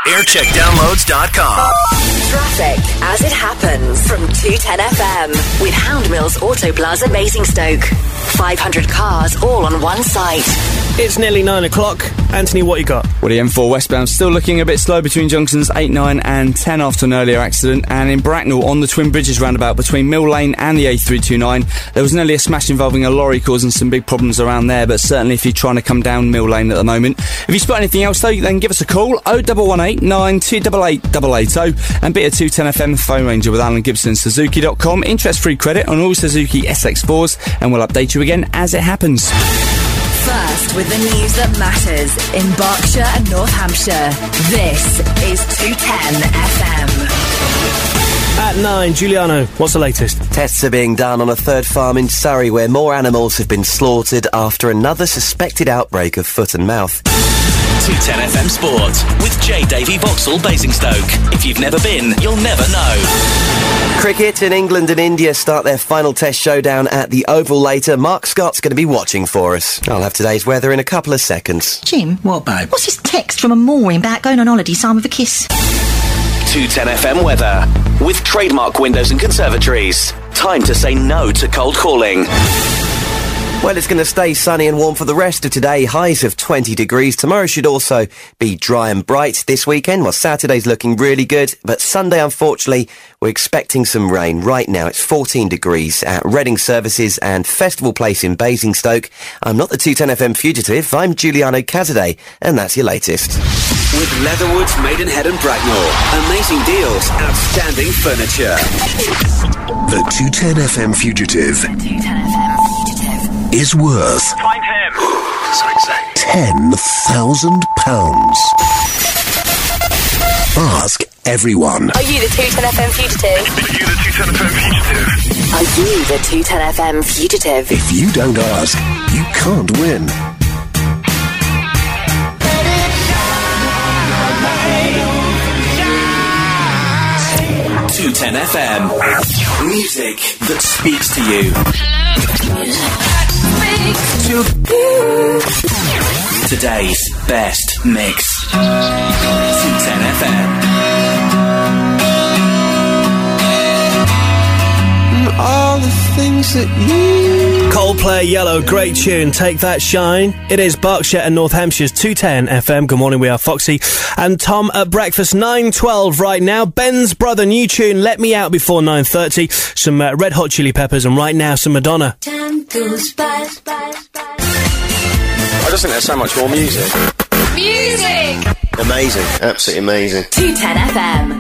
Aircheckdownloads.com. Traffic as it happens from 210FM with Hound Mills Auto Plaza Basingstoke. 500 cars all on one site. It's nearly 9 o'clock. Anthony, what you got? Well, the M4 westbound still looking a bit slow between junctions 8, 9 and 10 after an earlier accident. And in Bracknell, on the Twin Bridges roundabout between Mill Lane and the A329, there was nearly a smash involving a lorry causing some big problems around there. But certainly if you're trying to come down Mill Lane at the moment. If you spot anything else, though, then give us a call, 0118 9288 880, and be a 210FM phone ranger with Alan Gibson. Suzuki.com, interest-free credit on all Suzuki SX4s, and we'll update you again as it happens. First with the news that matters in Berkshire and North Hampshire. This is 210FM. At 9, Giuliano, what's the latest? Tests are being done on a third farm in Surrey where more animals have been slaughtered after another suspected outbreak of foot and mouth. 210FM Sport with J. Davy Vauxhall Basingstoke. If you've never been, you'll never know. Cricket in England and India start their final test showdown at the Oval later. Mark Scott's going to be watching for us. I'll have today's weather in a couple of seconds. Jim? What, babe? What's this text from a mooring about going on holiday, Simon with a kiss? 210FM weather with Trademark Windows and Conservatories. Time to say no to cold calling. Well, it's going to stay sunny and warm for the rest of today. Highs of 20 degrees. Tomorrow should also be dry and bright. This weekend, well, Saturday's looking really good. But Sunday, unfortunately, we're expecting some rain. Right now, it's 14 degrees at Reading Services and Festival Place in Basingstoke. I'm not the 210FM fugitive. I'm Giuliano Cazaday, and that's your latest. With Leatherwoods, Maidenhead and Bracknell. Amazing deals, outstanding furniture. The 210FM fugitive. The 210FM fugitive is worth Find him. £10,000. Ask everyone. Are you the 210FM fugitive? Are you the 210FM fugitive? Are you the 210FM fugitive? If you don't ask, you can't win. 210FM. Music that speaks to you. Today's best mix. 210FM. All the things that you... Coldplay, Yellow, great tune. Take That Shine. It is Berkshire and North Hampshire's 210FM. Good morning, we are Foxy and Tom at breakfast. 9:12 right now. Ben's brother, new tune, Let Me Out before 9:30. Some Red Hot Chili Peppers, and right now some Madonna. Time goes by. I just think there's so much more music. Music! Amazing. Absolutely amazing. 210FM.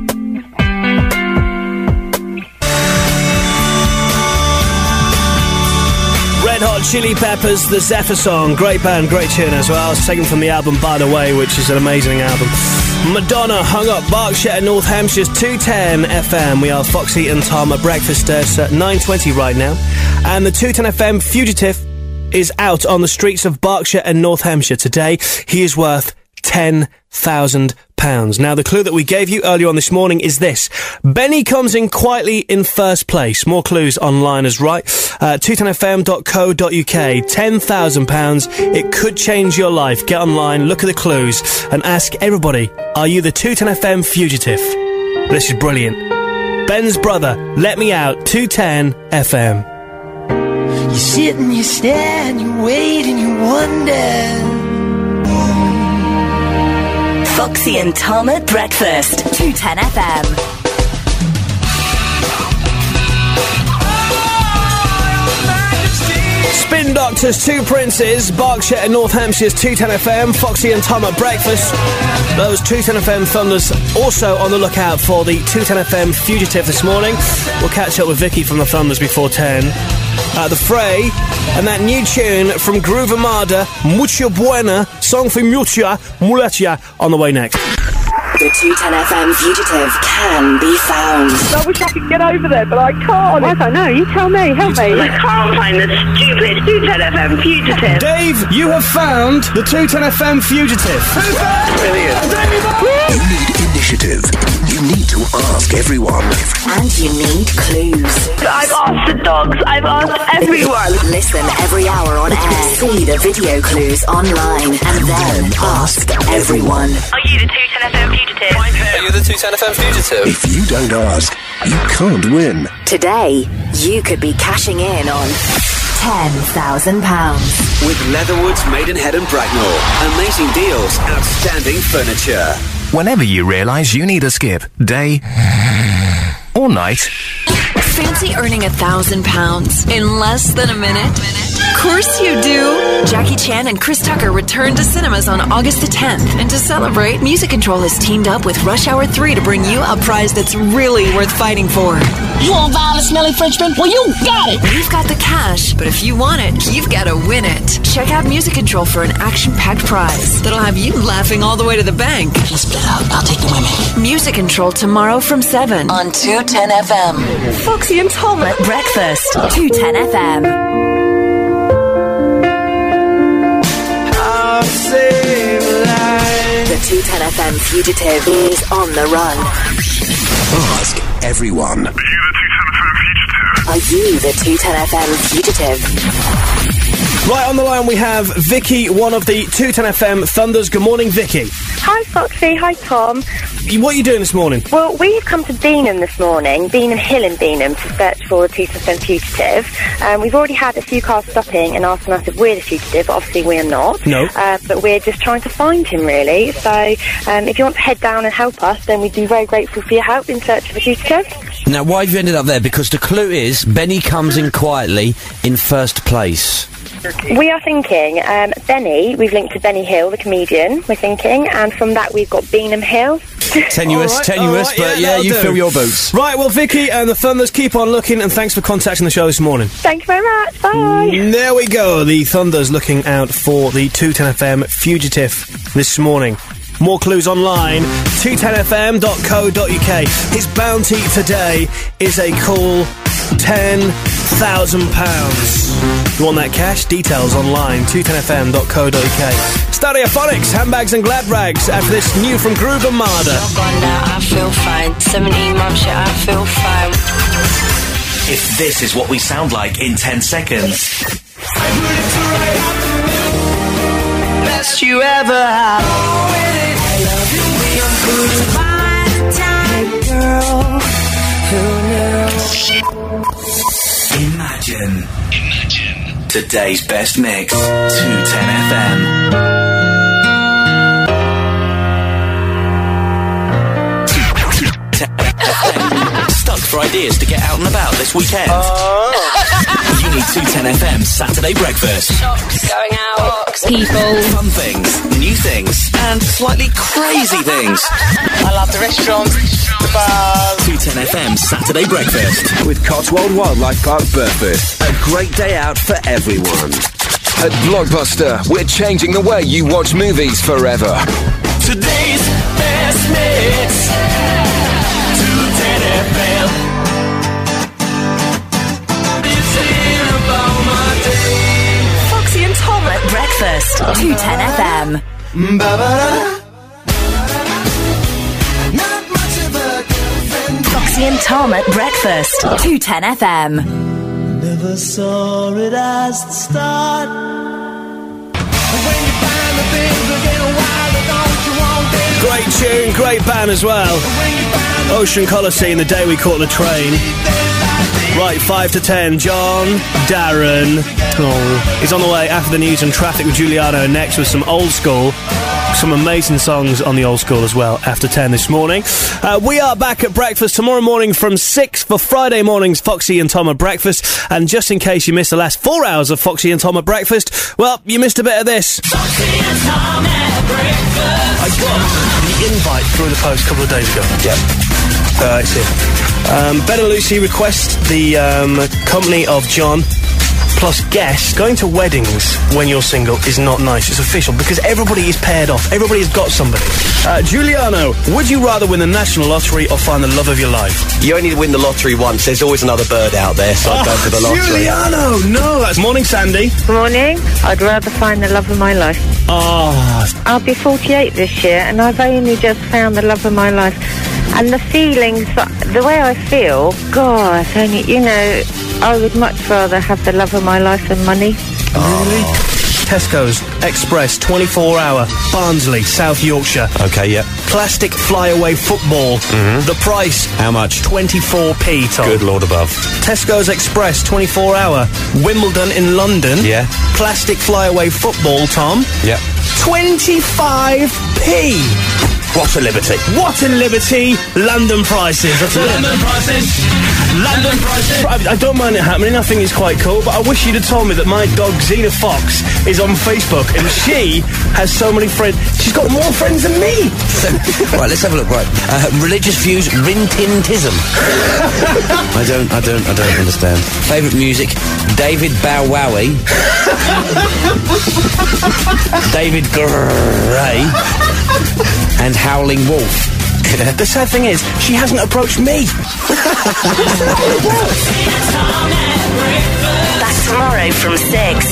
Red Hot Chili Peppers, the Zephyr song. Great band, great tune as well. It's taken from the album By the Way, which is an amazing album. Madonna, Hung Up, Berkshire and North Hampshire's 210FM. We are Foxy and Tom at breakfast. It's at 9:20 right now. And the 210FM fugitive is out on the streets of Berkshire and North Hampshire today. He is worth £10,000. Now, the clue that we gave you earlier on this morning is this. Benny comes in quietly in first place. More clues online as right. 210fm.co.uk. £10,000. It could change your life. Get online, look at the clues, and ask everybody, are you the 210FM fugitive? This is brilliant. Ben's brother, Let Me Out, 210FM. You sit and you stare and you wait and you wonder. Foxy and Tom at breakfast. 210FM. Spin Doctors, Two Princes, Berkshire and North Hampshire's 210FM, Foxy and Tom at breakfast. Those 210FM Thunders also on the lookout for the 210FM fugitive this morning. We'll catch up with Vicky from the Thunders before 10. The Fray, and that new tune from Groove Armada, Mucho Buena, song for Mucha Mulacha, on the way next. The 210FM fugitive can be found. I wish I could get over there, but I can't. I don't know. You tell me. Help me. I can't find the stupid 210FM fugitive. Dave, you have found the 210FM fugitive. Brilliant. You need initiative. You need to ask everyone. And you need clues. I've asked the dog Fox, I've asked everyone. Listen every hour on air. See the video clues online. And then ask everyone. Are you the 210FM fugitive? Are you the 210FM fugitive? If you don't ask, you can't win. Today, you could be cashing in on £10,000. With Leatherwoods, Maidenhead and Bracknell. Amazing deals, outstanding furniture. Whenever you realise you need a skip, day or night. Fancy earning £1,000 in less than a minute? Course you do! Jackie Chan and Chris Tucker return to cinemas on August the 10th. And to celebrate, Music Control has teamed up with Rush Hour 3 to bring you a prize that's really worth fighting for. You want violent smelling Frenchman? Well, you got it! We've got the cash, but if you want it, you've got to win it. Check out Music Control for an action-packed prize that'll have you laughing all the way to the bank. Let's split out. I'll take the women. Music Control tomorrow from 7 on 210FM. Foxy and Tom at breakfast. 210FM. The 210FM fugitive is on the run. Ask everyone. Are you the 210FM fugitive? Right, on the line we have Vicky, one of the 210FM Thunders. Good morning, Vicky. Hi, Foxy. Hi, Tom. What are you doing this morning? Well, we've come to Beenham this morning, Beenham Hill in Beenham, to search for the 210FM fugitive. We've already had a few cars stopping and asking us if we're the fugitive, but obviously we are not. No. But we're just trying to find him, really. So if you want to head down and help us, then we'd be very grateful for your help in search of the fugitive. Now, why have you ended up there? Because the clue is Benny comes in quietly in first place. We are thinking Benny, we've linked to Benny Hill, the comedian, we're thinking, and from that we've got Beenham Hill. Tenuous, but yeah, you fill your boots. Right, well, Vicky and the Thunders, keep on looking, and thanks for contacting the show this morning. Thank you very much, bye! There we go, the Thunders looking out for the 210FM fugitive this morning. More clues online, 210fm.co.uk. His bounty today is a cool £10,000. You want that cash? Details online, 210fm.co.uk. Stereophonics, Handbags and Glad Rags, after this new from Groove and Marder. I feel fine. 17 months, yeah, I feel fine. If this is what we sound like in 10 seconds... Best you ever had. I love you when I'm good. Girl, who knew? Imagine today's best mix, 210FM. Stuck for ideas to get out and about this weekend? You need 210FM Saturday breakfast. Shops, going out, People, fun things, new things, and slightly crazy things. I love the restaurants, the bars. 210FM Saturday breakfast with Cotswold Wildlife Park Burford. A great day out for everyone. At Blockbuster, we're changing the way you watch movies forever. Today's best mix. 210FM. It's here about my day. Foxy and Tom at breakfast. 210FM. Foxy and Tom at breakfast. 210FM. Never saw it as the start. When you find the things are getting wilder, don't you want them? Great tune, great band as well. Ocean Coliseum, The Day We Caught the Train. Right, 5 to 10, John, Darren. Oh, he's on the way after the news and traffic with Giuliano next with some old school. Some amazing songs on the old school as well after 10 this morning. We are back at breakfast tomorrow morning from 6 for Friday morning's Foxy and Tom at breakfast. And just in case you missed the last 4 hours of Foxy and Tom at breakfast, well, you missed a bit of this. Foxy and Tom at breakfast. I got the invite through the post a couple of days ago. Yep. It's here. Ben and Lucy request the company of John plus guests. Going to weddings when you're single is not nice. It's official because everybody is paired off. Everybody's got somebody. Giuliano, would you rather win the national lottery or find the love of your life? You only win the lottery once. There's always another bird out there, so I'd go for the lottery. Giuliano, no. That's morning, Sandy. Good morning. I'd rather find the love of my life. Oh. I'll be 48 this year, and I've only just found the love of my life And the feelings, the way I feel, God, only, you know, I would much rather have the love of my life than money. Really? Tesco's Express 24-hour, Barnsley, South Yorkshire. Okay, yeah. Plastic flyaway football. The price? How much? 24p, Tom. Good Lord above. Tesco's Express 24-hour, Wimbledon in London. Yeah. Plastic flyaway football, Tom. Yeah. 25p. What a liberty. What a liberty. London prices. London prices. London prices. I don't mind it happening. I think it's quite cool, but I wish you'd have told me that my dog Xena Fox is on Facebook and she has so many friends. She's got more friends than me. Right, let's have a look. Right, religious views, Rintintism. I don't understand. Favourite music, David Bow Wowie. David Gray. And Howling Wolf. The sad thing is, she hasn't approached me. Back tomorrow from 6.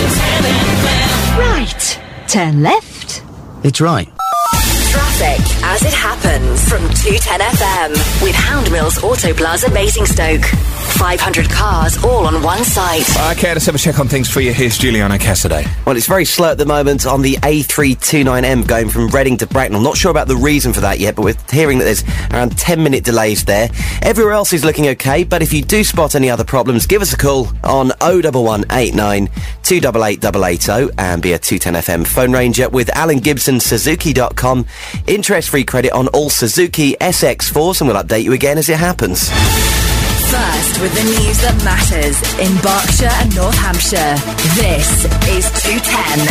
Right. Turn left. It's right. Traffic as it happens from 210 FM with Hound Mills Auto Plaza Basingstoke. 500 cars all on one site. Okay, let's have a check on things for you. Here's Juliana Cassidy. Well, it's very slow at the moment on the A329M going from Reading to Bracknell. Not sure about the reason for that yet, but we're hearing that there's around 10-minute delays there. Everywhere else is looking okay, but if you do spot any other problems, give us a call on 01189 288 880 and be a 210FM phone ranger with Alan Gibson, Suzuki.com. Interest-free credit on all Suzuki SX4s, and we'll update you again as it happens. First with the news that matters in Berkshire and North Hampshire. This is 210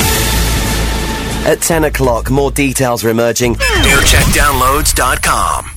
FM. At 10 o'clock, more details are emerging. Aircheckdownloads.com.